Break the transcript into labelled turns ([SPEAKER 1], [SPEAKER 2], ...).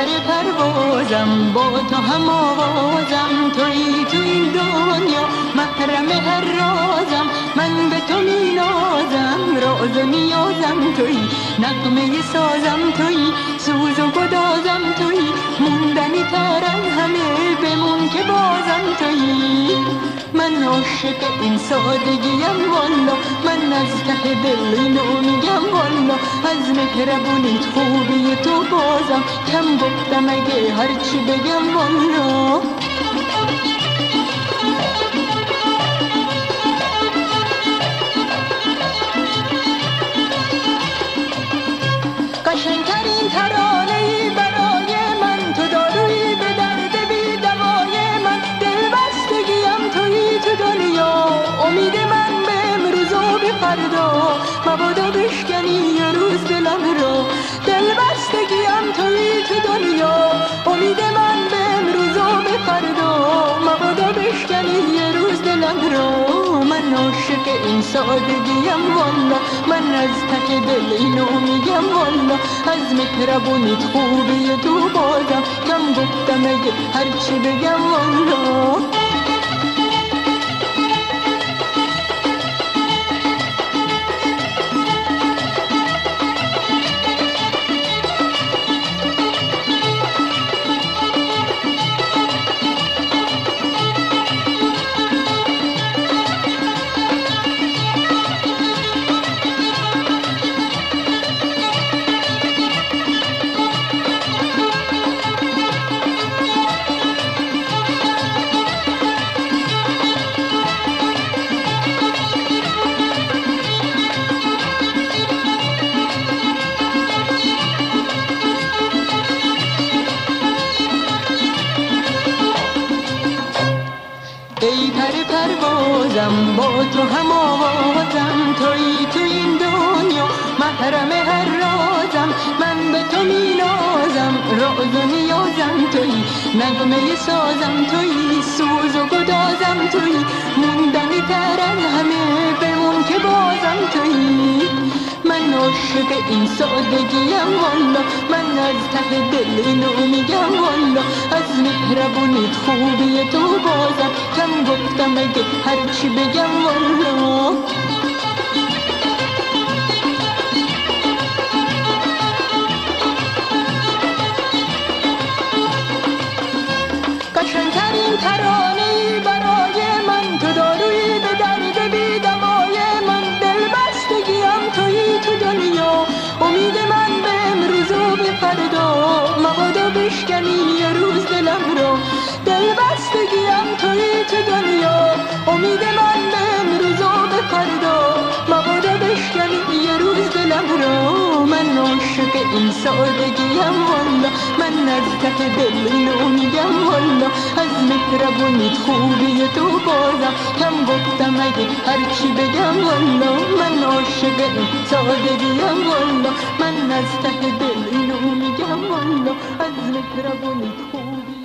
[SPEAKER 1] پر پروازم با تو هم آوازم، تویی تو این دنیا محرم هر رازم، من به تو می نازم، راز و نیازم تویی، نغمه سازم تویی، سوز و گدازم تویی، موندنی تر از همه بمون که بازم تویی. من عاشق این سادگیم والا، من از ته دل اینو میگم والا، از مهربونیت خوبی تو بازم کم گفتم اگه هرچی بگم والا. قشنگترین ترانه‌ای برای من تو، دارویی به درد بی دوای من، دلبستگیم تویی تو دنیا، امید من به امروز و به فردا، مبادا بشکنی یه روز دلم رو، دلبستگیم تویی تو دنیا، امید من به امروز و به فردا، مبادا بشکنی یه روز دلم رو. من عاشق این سادگیم والا، من از ته دل اینو میگم والا، از مهربونیت خوبی تو بازم کم گفتم اگه هرچی بگم والا. ای پر پروازم با تو هم آوازم، تویی تو این دنیا محرم هر رازم، من به تو می نازم، راز و نیازم تویی، نغمه سازم تویی، سوز و گدازم تویی، موندنی تر از همه بمون که بازم تویی. من عاشق این سادگیم والا، من از ته دل اینو میگم والا، از مهربونیت خوبی تو بازم کم گفتم اگه هرچی بگم والا. قشنگترین ترانه‌ای برای من تو، دارویی به درد بی دوای من، دلبستگیم تویی تو دنیا، امید من به امروز و به فردا، مبادا بشکنی یه روز دلم رو، دلبستگیم تویی تو دنیا، امید من به امروز و به فردا، مبادا بشکنی یه روز دلم رو. من عاشق این سادگیم والا، من از ته دل اینو میگم والا، از مهربونیت خوبی تو بازم کم گفتم اگه هرچی بگم والا. من عاشق این سادگیم والا، من از ته دل اینو میگم والا، از مهربونیت خوبی